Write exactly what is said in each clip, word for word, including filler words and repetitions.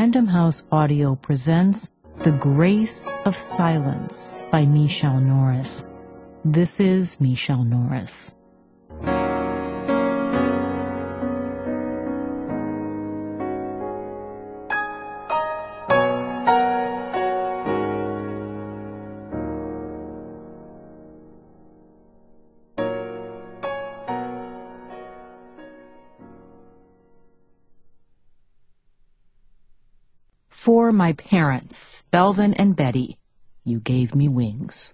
Random House Audio presents The Grace of Silence by Michele Norris. This is Michele Norris. For my parents, Belvin and Betty, you gave me wings.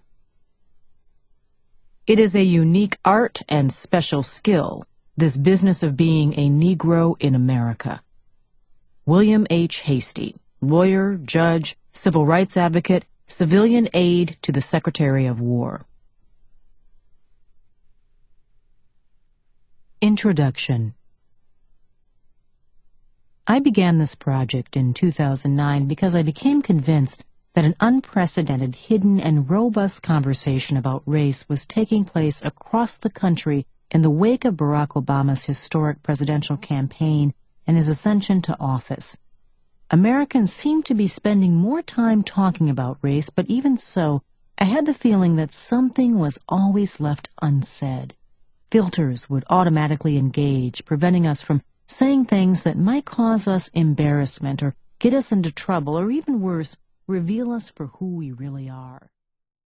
It is a unique art and special skill, this business of being a Negro in America. William H. Hastie, lawyer, judge, civil rights advocate, civilian aide to the Secretary of War. Introduction. I began this project in two thousand nine because I became convinced that an unprecedented, hidden, and robust conversation about race was taking place across the country in the wake of Barack Obama's historic presidential campaign and his ascension to office. Americans seemed to be spending more time talking about race, but even so, I had the feeling that something was always left unsaid. Filters would automatically engage, preventing us from saying things that might cause us embarrassment or get us into trouble or, even worse, reveal us for who we really are.